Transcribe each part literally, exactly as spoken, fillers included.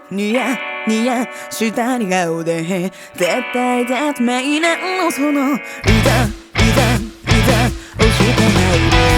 ニヤニヤした笑顔で絶対絶命なのそのいざいざいざ押してないで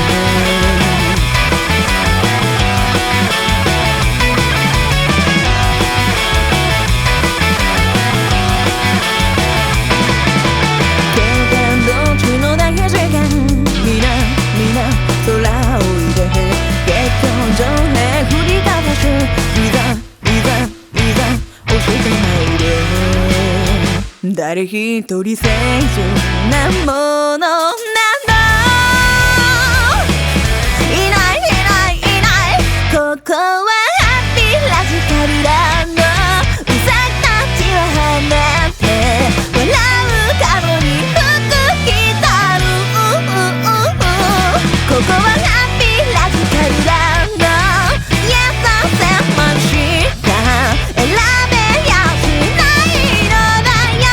誰一人正常なものなどいないいないいないここはハッピーラジカルランドうさぎたちは離れて笑う角に服着たるここはハッピーラジカルランド優せました選べやしないのだよ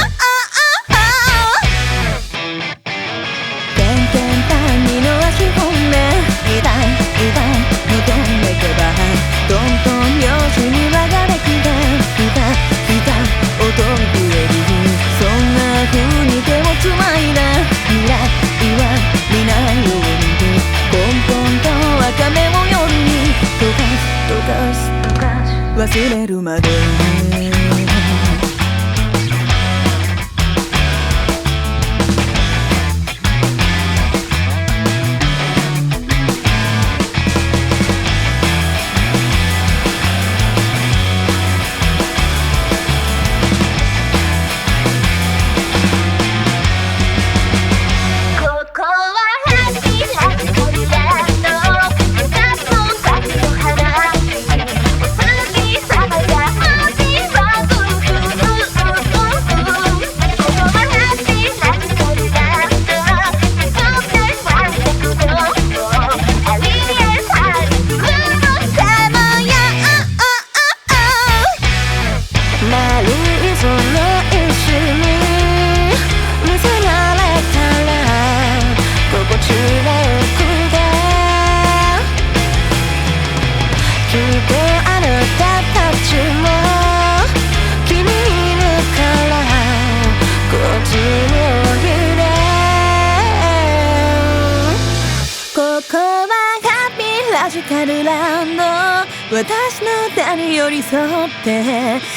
忘れるまでラジカルランド私の手に寄り添って